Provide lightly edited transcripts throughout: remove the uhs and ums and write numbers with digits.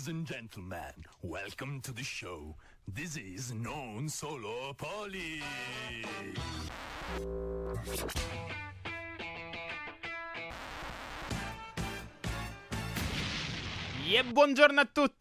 Ladies and gentlemen, welcome to the show. This is Non Solo Poli. E buongiorno a tutti!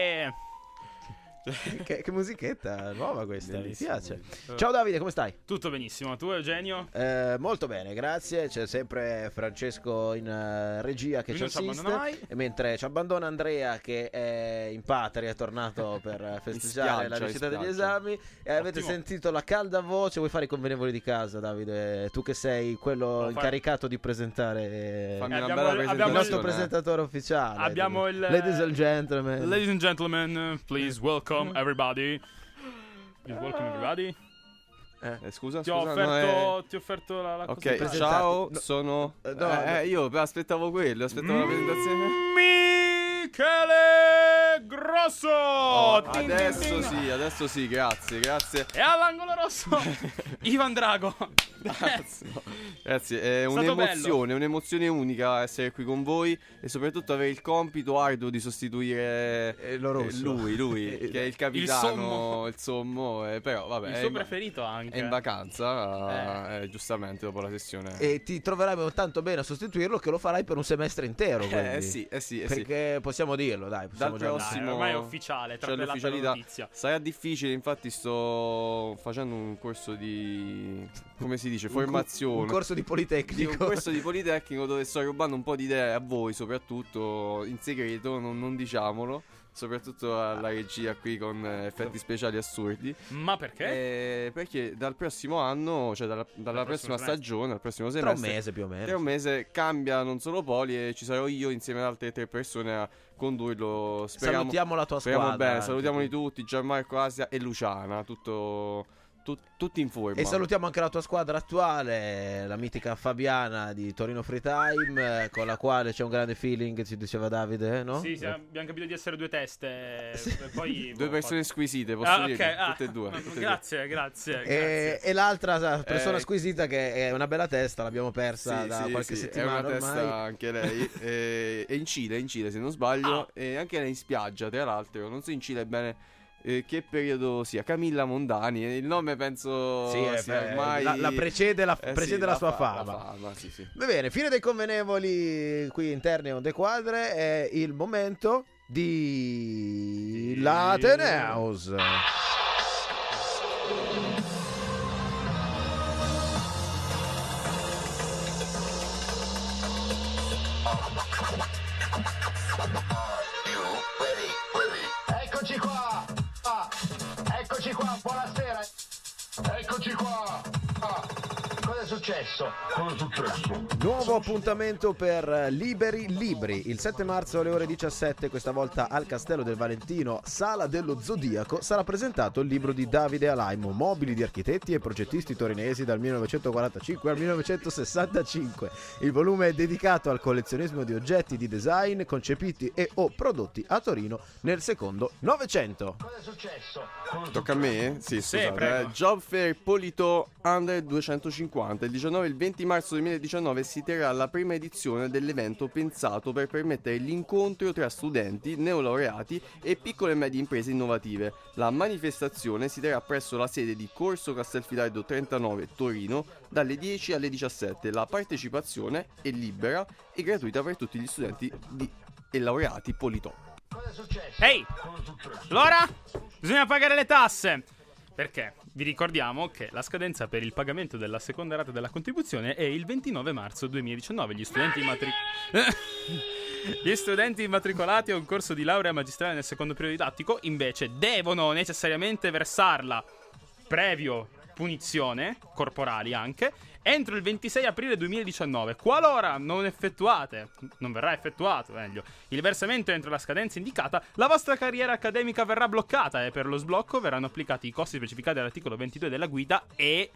Che musichetta nuova questa, Bellissimo. mi piace. Ciao Davide, come stai? Tutto benissimo, tu Eugenio? Molto bene, grazie. C'è sempre Francesco in regia che Lui ci non ci assiste, abbandona mai. e mentre ci abbandona Andrea che è in patria, è tornato per festeggiare la riuscita degli esami. E avete Ottimo. sentito la calda voce. Vuoi fare i convenevoli di casa, Davide? Tu che sei quello incaricato di presentare Fammi una Abbiamo- bella abbiamo il presentazione. nostro presentatore ufficiale. Abbiamo il- Ladies and gentlemen. Ladies and gentlemen, please welcome everybody. Please welcome everybody. Scusa, Ti ho scusa, no, è- offerto la cosa. Ok, Presentarti. ciao, No. sono... no. Io aspettavo quello, aspettavo la presentazione. Michele Grosso! Tin, tin, Adesso sì, grazie. E all'angolo rosso Ivan Drago. Grazie, è stato un'emozione unica essere qui con voi e soprattutto avere il compito arduo di sostituire lui, che è il capitano, il sommo, però vabbè, Il è suo in- preferito anche. è in vacanza, giustamente dopo la sessione. E ti troverai tanto bene a sostituirlo che lo farai per un semestre intero. Sì. Perché possiamo dirlo, dai. Dal Possiamo già prossimo- Dai, ormai è ufficiale, C'è trappellata la l'ufficialità. notizia. Sarà difficile, infatti sto facendo un corso di, come si dice, formazione. Un corso di Politecnico. Un corso di Politecnico dove sto rubando un po' di idee a voi, soprattutto in segreto, non diciamolo, soprattutto alla regia qui con effetti speciali assurdi. Ma perché? Perché dal prossimo anno, cioè dalla prossima stagione, dal prossimo Tra semestre, un mese più o meno. tra un mese cambia non solo Poli e ci sarò io insieme ad altre 3 persone a condurlo. Salutiamo la tua Speriamo squadra. bene, anche salutiamoli tu. tutti, Gianmarco, Asia e Luciana, tutti in forma. E salutiamo anche la tua squadra attuale, la mitica Fabiana di Torino Free Time, con la quale c'è un grande feeling, ci diceva Davide, no? Sì, abbiamo capito di essere due teste. E poi, Due persone squisite, posso dire, ok, tutte e due. Grazie. E l'altra persona squisita che è una bella testa, l'abbiamo persa da qualche sì, settimana è una testa ormai. anche lei. È in Cile se non sbaglio, e anche lei in spiaggia, tra l'altro. Non so in Cile bene che periodo sia. Camilla Mondani, il nome penso sia ormai la precede la sua fama. La fama, sì. Va bene, fine dei convenevoli qui interne Onde Quadre, è il momento di l'Ateneus. Eccoci qua, buonasera. Eccoci qua. Cosa è successo? Nuovo appuntamento per Liberi Libri, il 7 marzo alle ore 17, questa volta al Castello del Valentino, Sala dello Zodiaco, sarà presentato il libro di Davide Alaimo, Mobili di architetti e progettisti torinesi dal 1945 al 1965. Il volume è dedicato al collezionismo di oggetti di design concepiti e o prodotti a Torino nel secondo Novecento. Cosa è successo? Tocca a me? Sì, scusate. prego. Job Fair Polito Under 250. Il 19 e il 20 marzo 2019 si terrà la prima edizione dell'evento pensato per permettere l'incontro tra studenti, neolaureati e piccole e medie imprese innovative. La manifestazione si terrà presso la sede di Corso Castelfidardo 39 Torino dalle 10 alle 17. La partecipazione è libera e gratuita per tutti gli studenti e laureati Polito. Cosa è successo? Ehi! Allora? Bisogna pagare le tasse! Perché vi ricordiamo che la scadenza per il pagamento della seconda rata della contribuzione è il 29 marzo 2019. Gli studenti immatricolati a un corso di laurea magistrale nel secondo periodo didattico invece devono necessariamente versarla, previo punizione, corporali anche, entro il 26 aprile 2019. Qualora non verrà effettuato meglio, il versamento entro la scadenza indicata, la vostra carriera accademica verrà bloccata e per lo sblocco verranno applicati i costi specificati all'articolo 22 della guida e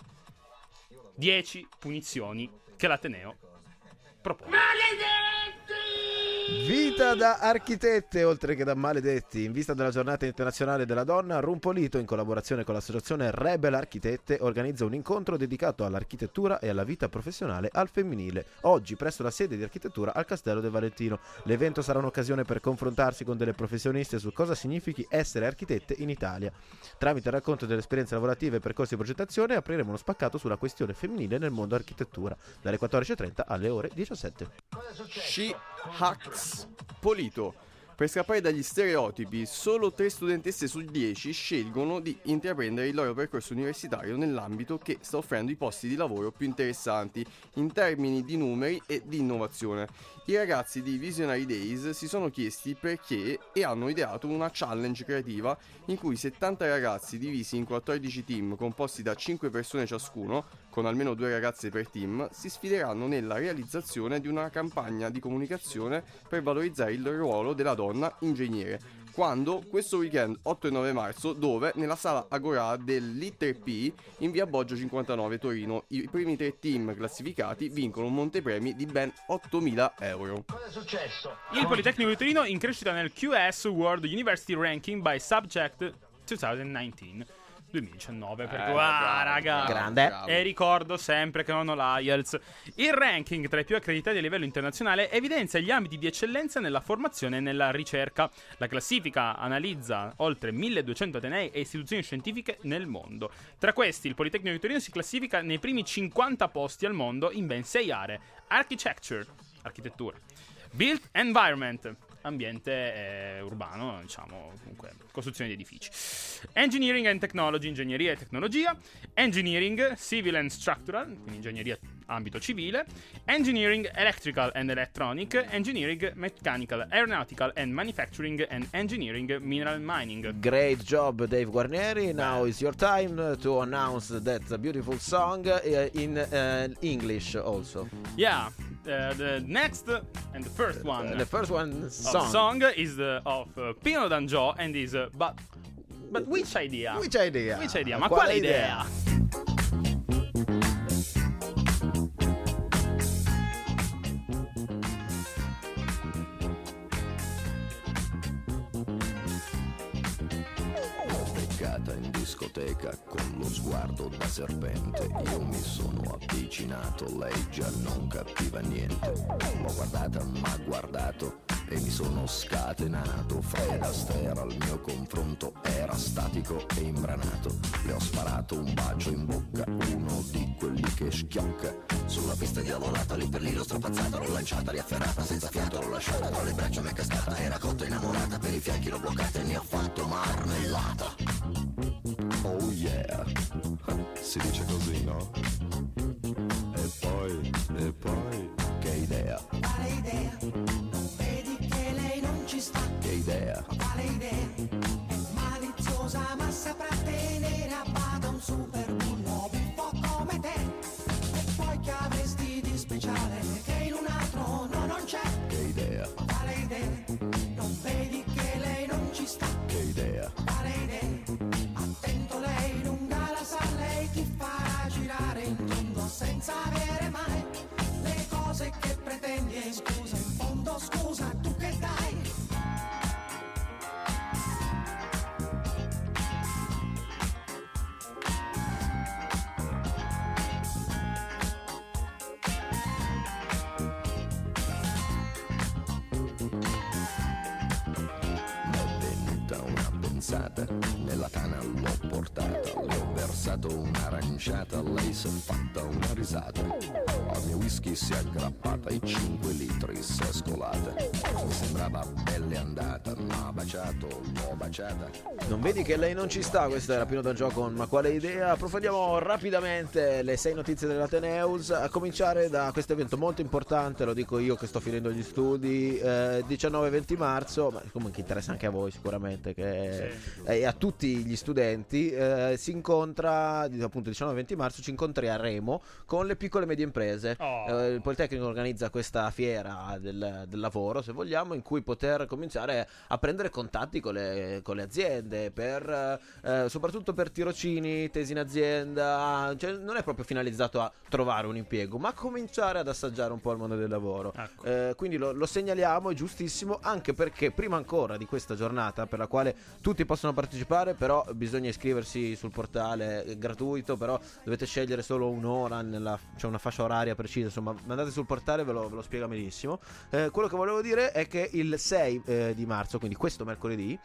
10 punizioni che l'Ateneo propone. Maledetti! Vita da architette oltre che da maledetti. In vista della giornata internazionale della donna, Rumpolito, in collaborazione con l'associazione Rebel Architette, organizza un incontro dedicato all'architettura e alla vita professionale al femminile, oggi presso la sede di architettura al Castello del Valentino. L'evento sarà un'occasione per confrontarsi con delle professioniste su cosa significhi essere architette in Italia. Tramite il racconto delle esperienze lavorative e percorsi di progettazione apriremo uno spaccato sulla questione femminile nel mondo architettura, dalle 14.30 alle ore 17. She Hacks Polito. Per scappare dagli stereotipi, solo 3 studentesse su 10 scelgono di intraprendere il loro percorso universitario nell'ambito che sta offrendo i posti di lavoro più interessanti in termini di numeri e di innovazione. I ragazzi di Visionary Days si sono chiesti perché e hanno ideato una challenge creativa in cui 70 ragazzi divisi in 14 team composti da 5 persone ciascuno, con almeno 2 ragazze per team, si sfideranno nella realizzazione di una campagna di comunicazione per valorizzare il ruolo della donna ingegnere. Quando? Questo weekend 8 e 9 marzo, dove? Nella sala Agora dell'I3P in via Boggio 59 Torino. I primi 3 team classificati vincono un montepremi di ben 8.000 euro. Cosa è successo? Il Politecnico di Torino in crescita nel QS World University Ranking by Subject 2019. 2019 per raga, grande. E ricordo sempre che non ho l'IELTS. Il ranking tra i più accreditati a livello internazionale evidenzia gli ambiti di eccellenza nella formazione e nella ricerca. La classifica analizza oltre 1200 atenei e istituzioni scientifiche nel mondo. Tra questi il Politecnico di Torino si classifica nei primi 50 posti al mondo in ben 6 aree: Architecture, architettura; Built Environment, ambiente urbano, diciamo, comunque costruzione di edifici; Engineering and Technology, ingegneria e tecnologia; Engineering, Civil and Structural, quindi ingegneria ambito civile; Engineering, Electrical and Electronic; Engineering, Mechanical, Aeronautical and Manufacturing; and Engineering, Mineral Mining. Great job, Dave Guarnieri. Now is your time to announce that beautiful song in English also. Yeah, the next and the first one. The first one Song is of Pino D'Angio and is but which idea? Which idea? Which idea? Ma quale idea? In discoteca con lo sguardo da serpente, io mi sono avvicinato, lei già non capiva niente. L'ho guardata, m'ha guardato e mi sono scatenato. Fred Astaire al mio confronto era statico e imbranato. Le ho sparato un bacio in bocca, uno di quelli che schiocca. Sulla pista diavolata, lì per lì l'ho strapazzata, l'ho lanciata, riafferrata, senza fiato l'ho lasciata, tra le braccia m'è cascata, era cotta innamorata, per i fianchi l'ho bloccata e ne ho fatto marmellata. Oh yeah, si dice così, no? E poi, che idea? Quale idea? Non vedi che lei non ci sta? Che idea? Quale idea? È maliziosa ma saprà tenere a bada un super bullo un po' come te. E poi che avresti di speciale che in un altro no, non c'è? Che idea? Quale idea? Non vedi che lei non ci sta? Che idea? Quale idea? Attento, lei lunga la sa, lei ti farà girare in tondo senza avere mai le cose che pretendi. E scusa, in fondo scusa, tu che dai? Nella tana l'ho portata, le ho versato un'aranciata, lei s'è fatta una risata. Al mio whisky si è aggrappata, i 5 litri si è scolata. Mi sembrava belle andata, ma baciato, l'ho baciata. Non vedi che lei non ci sta? Questa era Pino D'Angio con Ma quale idea? Approfondiamo rapidamente le 6 notizie dell'Ateneus, a cominciare da questo evento molto importante, lo dico io che sto finendo gli studi, 19-20 marzo, ma comunque interessa anche a voi sicuramente, che a tutti gli studenti si incontra, appunto 19-20 marzo ci incontriamo con le piccole e medie imprese. imprese. Il Politecnico organizza questa fiera del lavoro, se vogliamo, in cui poter cominciare a prendere contatti con le aziende, soprattutto per tirocini, tesi in azienda. Cioè, non è proprio finalizzato a trovare un impiego, ma a cominciare ad assaggiare un po' il mondo del lavoro. Ecco. Quindi lo segnaliamo, è giustissimo, anche perché prima ancora di questa giornata, per la quale tutti possono partecipare, però bisogna iscriversi sul portale, è gratuito, però dovete scegliere solo un'ora, c'è una fascia oraria precisa, insomma andate sul portale, ve lo spiega benissimo. Quello che volevo dire è che il 6 di marzo, quindi questo mercoledì,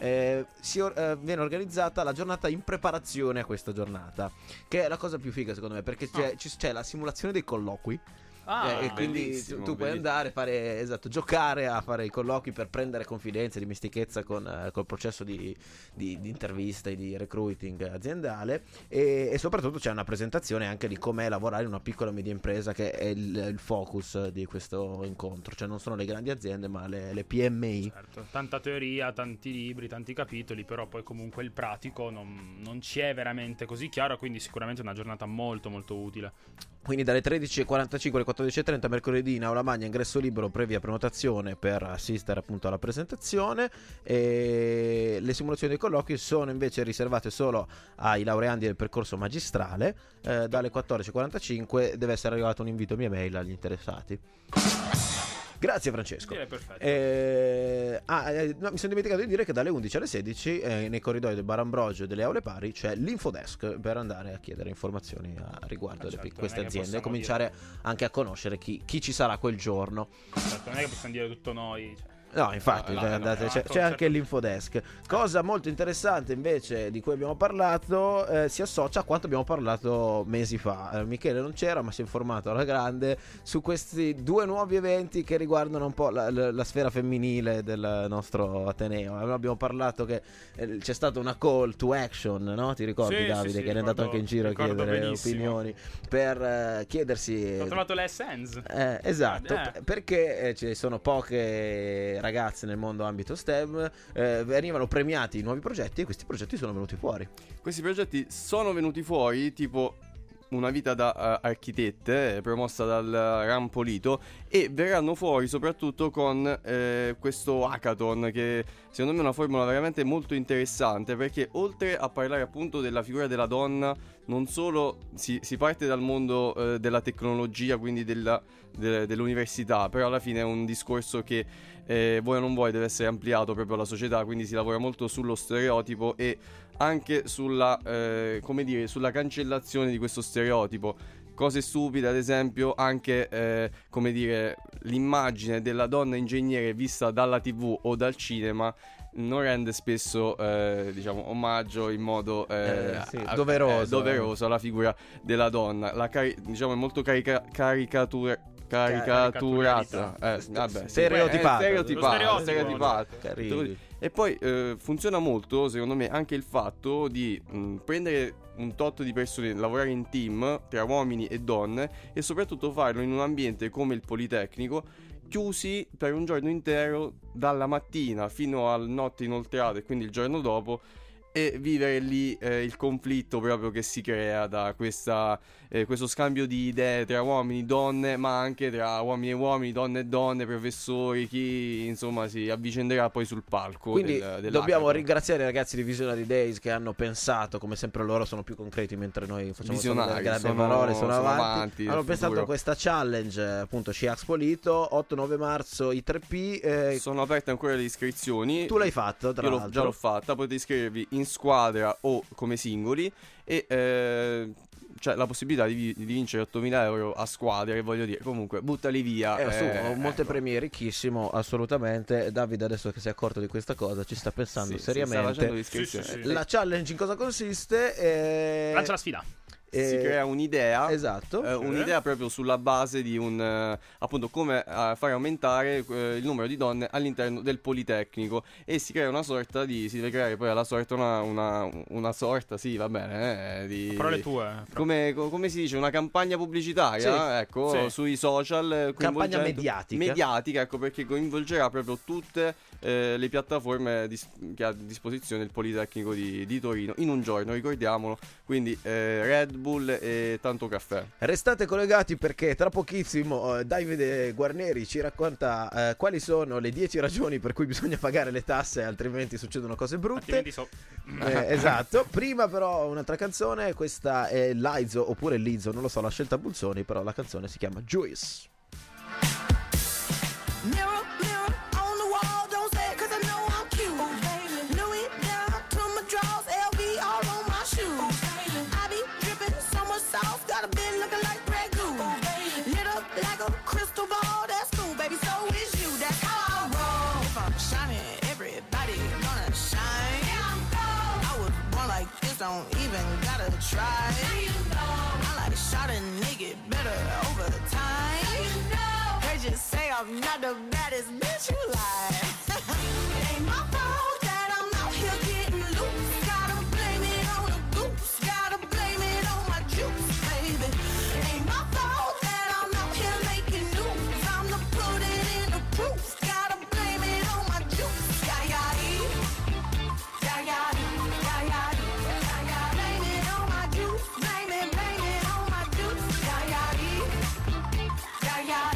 viene organizzata la giornata in preparazione a questa giornata, che è la cosa più figa secondo me, perché c'è la simulazione dei colloqui. E quindi tu puoi andare a giocare a fare i colloqui per prendere confidenza e dimestichezza col processo di intervista e di recruiting aziendale, e soprattutto c'è una presentazione anche di com'è lavorare in una piccola e media impresa, che è il focus di questo incontro, cioè non sono le grandi aziende ma le PMI. Certo, tanta teoria, tanti libri, tanti capitoli, però poi comunque il pratico non ci è veramente così chiaro, quindi sicuramente è una giornata molto molto utile. Quindi dalle 13.45 alle 14.30 mercoledì in Aula Magna, ingresso libero previa prenotazione per assistere appunto alla presentazione, e le simulazioni dei colloqui sono invece riservate solo ai laureandi del percorso magistrale. Dalle 14.45 deve essere arrivato un invito via mail agli interessati. Grazie Francesco. Perfetto. No, mi sono dimenticato di dire che dalle 11 alle 16 nei corridoi del Bar Ambrogio e delle Aule Pari c'è l'infodesk per andare a chiedere informazioni a riguardo di queste aziende e cominciare anche a conoscere chi ci sarà quel giorno. Certo, non è che possiamo dire tutto noi, No, infatti, c'è anche l'infodesk. Cosa molto interessante invece di cui abbiamo parlato, si associa a quanto abbiamo parlato mesi fa. Michele non c'era, ma si è informato alla grande su questi due nuovi eventi che riguardano un po' la sfera femminile del nostro Ateneo. Abbiamo parlato che c'è stata una call to action, no? Ti ricordi, Davide, che è andato anche in giro a chiedere opinioni per chiedersi. Ho trovato le SENS. Esatto, perché ci sono poche ragazze nel mondo ambito STEM, venivano premiati i nuovi progetti, e questi progetti sono venuti fuori. Questi progetti sono venuti fuori, tipo Una vita da architette, promossa dal Rampolito, e verranno fuori soprattutto con questo hackathon, che secondo me è una formula veramente molto interessante, perché oltre a parlare appunto della figura della donna, non solo si parte dal mondo della tecnologia, quindi dell'università, però alla fine è un discorso che vuoi o non vuoi deve essere ampliato proprio alla società, quindi si lavora molto sullo stereotipo e anche sulla sulla cancellazione di questo stereotipo. Cose stupide, ad esempio, anche l'immagine della donna ingegnere vista dalla TV o dal cinema non rende spesso omaggio in modo doveroso alla figura della donna. È molto caricaturata, stereotipata. E poi funziona molto, secondo me, anche il fatto di prendere un tot di persone, lavorare in team tra uomini e donne, e soprattutto farlo in un ambiente come il Politecnico, chiusi per un giorno intero, dalla mattina fino al notte inoltrata e quindi il giorno dopo, e vivere lì il conflitto proprio che si crea da questo scambio di idee tra uomini e donne, ma anche tra uomini e uomini, donne e donne, professori, chi insomma si avvicenderà poi sul palco. Quindi dobbiamo ringraziare i ragazzi di Visionary Days che hanno pensato, come sempre loro sono più concreti mentre noi facciamo solo delle grandi parole, sono avanti. Hanno pensato a questa challenge, appunto SciAx Polito, 8-9 marzo i 3P. Sono aperte ancora le iscrizioni. Tu l'hai fatto, tra l'altro. Già l'ho fatta, potete iscrivervi in squadra o come singoli, e c'è la possibilità di vincere 8.000 euro a squadra, che voglio dire, comunque buttali via. Molte premie, ricchissimo, assolutamente. Davide, adesso che si è accorto di questa cosa, ci sta pensando seriamente. La challenge in cosa consiste? Lancia la sfida. Si crea un'idea, esatto, un'idea proprio sulla base di appunto come fare aumentare il numero di donne all'interno del Politecnico, e si crea si deve creare poi alla sorta una sorta, sì, va bene, parole tue. Come si dice, una campagna pubblicitaria, sui social, campagna mediatica, ecco, perché coinvolgerà proprio tutte le piattaforme che ha a disposizione il Politecnico di Torino in un giorno, ricordiamolo. Quindi Red Bull e tanto caffè. Restate collegati perché tra pochissimo Davide Guarneri ci racconta quali sono le 10 ragioni per cui bisogna pagare le tasse, altrimenti succedono cose brutte. Esatto. Prima però un'altra canzone, questa è Lizzo oppure Lizzo, non lo so, la scelta Bulzoni, però la canzone si chiama Juice. Mirror, mirror on the wall, don't say it 'cause I know I'm cute. Louis down to my drawers, LV all on my shoes. I be dripping so much sauce, got a bit looking like Grey Goose. Lit up like a crystal ball, that's cool, baby, so is you, that's how I roll. If I'm shining, everybody gonna shine. I was born like this, don't even gotta try. I like shot a nigga better over time. Just say I'm not the baddest bitch you like. It ain't my fault that I'm out here getting loose. Gotta blame it on the goose. Gotta blame it on my juice, baby. It ain't my fault that I'm out here making news. I'm the put it in the proof. Gotta blame it on my juice. Yeah, yeah, yeah, yeah, yeah, yeah, yeah. Blame it on my juice. Blame it on my juice. Yeah, yeah, yeah, yeah.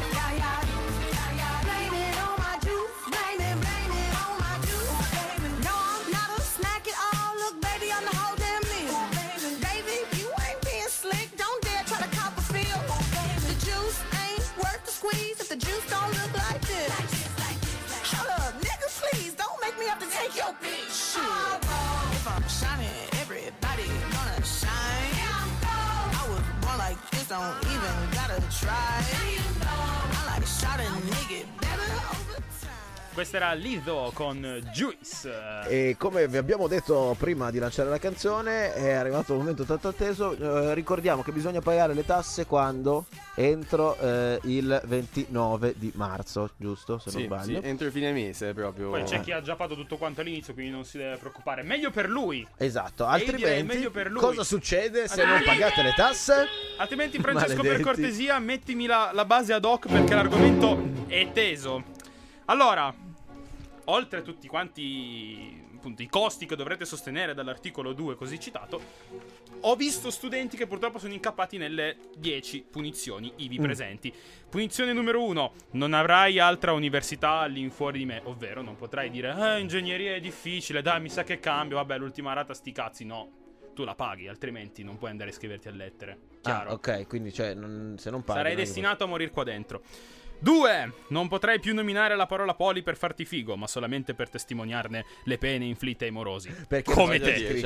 Don't even gotta try. I like shot a nigga better over time. Questa era Lizzo con Juice. E come vi abbiamo detto prima di lanciare la canzone, è arrivato un momento tanto atteso. Ricordiamo che bisogna pagare le tasse quando? Entro il 29 di marzo, giusto? Se non sbaglio. Sì, entro fine mese proprio. Poi c'è chi ha già fatto tutto quanto all'inizio, quindi non si deve preoccupare. Meglio per lui. Esatto, direi altrimenti meglio per lui. cosa succede se non pagate le tasse? Altrimenti, Francesco, Maledetti. per cortesia, mettimi la base ad hoc perché l'argomento è teso. Allora, oltre a tutti quanti appunto i costi che dovrete sostenere dall'articolo 2 così citato, ho visto studenti che purtroppo sono incappati nelle 10 punizioni ivi presenti. Punizione numero 1: non avrai altra università all'infuori di me, ovvero non potrai dire ingegneria è difficile, dai mi sa che cambio, vabbè l'ultima rata sti cazzi. No, tu la paghi, altrimenti non puoi andare a iscriverti a lettere. Chiaro? Ok, quindi cioè se non paghi Sarai destinato a morir qua dentro. 2. Non potrai più nominare la parola poli per farti figo, ma solamente per testimoniarne le pene inflitte ai morosi. Perché come non te.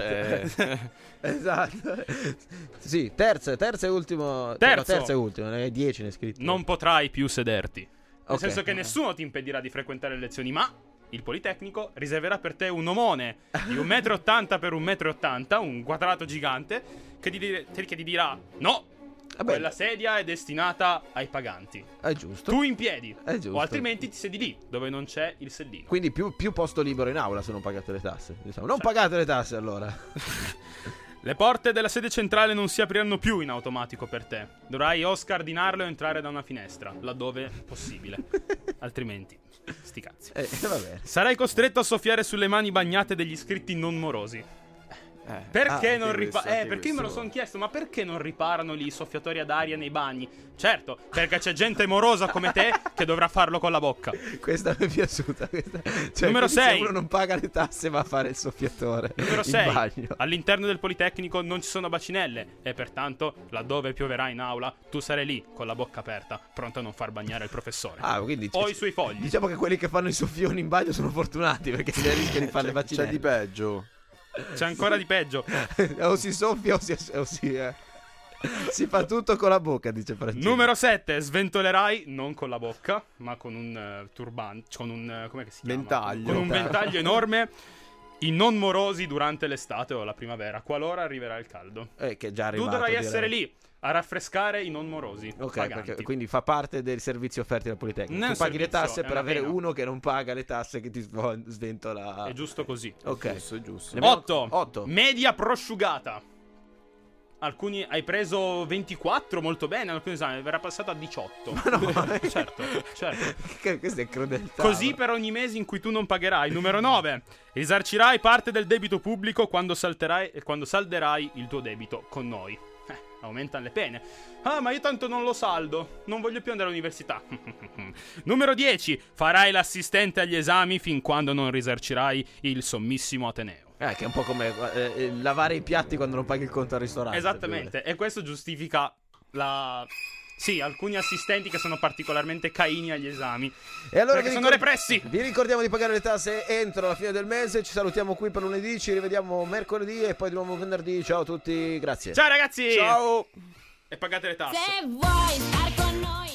Esatto. Sì, terzo e ultimo. Terzo e ultimo, ne hai 10 ne scritti. Non potrai più sederti. Nel Ok. senso che nessuno ti impedirà di frequentare le lezioni, ma il Politecnico riserverà per te un omone di 1,80 m per 1,80 m, un quadrato gigante, che ti dirà no. Quella sedia è destinata ai paganti. È giusto. Tu in piedi. È giusto. O altrimenti ti siedi lì, dove non c'è il sellino. Quindi più posto libero in aula se non pagate le tasse. Diciamo. Non pagate le tasse allora. Le porte della sede centrale non si apriranno più in automatico per te. Dovrai o scardinarlo o entrare da una finestra, laddove possibile. Altrimenti, sti cazzi. Va bene. Sarai costretto a soffiare sulle mani bagnate degli iscritti non morosi. Perché non riparano? Perché io me lo sono chiesto, ma perché non riparano lì i soffiatori ad aria nei bagni? Certo, perché c'è gente morosa come te che dovrà farlo con la bocca. Questa mi è piaciuta. Cioè, Numero se 6. uno non paga le tasse va a fare il soffiatore. Numero in 6. bagno. All'interno del Politecnico non ci sono bacinelle e pertanto, laddove pioverà in aula, tu sarai lì con la bocca aperta, pronto a non far bagnare il professore. Quindi o i suoi fogli. Diciamo che quelli che fanno i soffioni in bagno sono fortunati perché si rischia di fare le bacinelle. C'è di peggio. C'è ancora di peggio. O si soffia o si fa tutto con la bocca, dice Francesco. Numero 7. Sventolerai non con la bocca, ma con un turbante, con un come si chiama? Ventaglio. Con un ventaglio enorme. I non morosi durante l'estate o la primavera, qualora arriverà il caldo. Che è già Tu arrivato, dovrai direi. essere lì a raffrescare i non morosi. Ok, paganti. perché, quindi fa parte dei servizi offerti dal Politecnico. Non Tu paghi le servizio, tasse è per una avere pena. uno che non paga le tasse che ti sventola. È giusto così. Ok. Giusto, giusto. Ne abbiamo 8. 8. Media prosciugata. Alcuni hai preso 24 molto bene, alcuni esami verrà passato a 18. Ma no, certo. Questa è crudeltà. Così per ogni mese in cui tu non pagherai. Numero 9. Risarcirai parte del debito pubblico quando salderai il tuo debito con noi. Aumentano le pene. Ah, ma io tanto non lo saldo. Non voglio più andare all'università. Numero 10. Farai l'assistente agli esami fin quando non risarcirai il sommissimo ateneo. Che è un po' come lavare i piatti quando non paghi il conto al ristorante. Esattamente. E questo giustifica Sì, alcuni assistenti che sono particolarmente caini agli esami. E allora perché sono repressi. Vi ricordiamo di pagare le tasse entro la fine del mese. Ci salutiamo qui per lunedì. Ci rivediamo mercoledì e poi di nuovo venerdì. Ciao a tutti, grazie. Ciao ragazzi. Ciao. E pagate le tasse. Se vuoi star con noi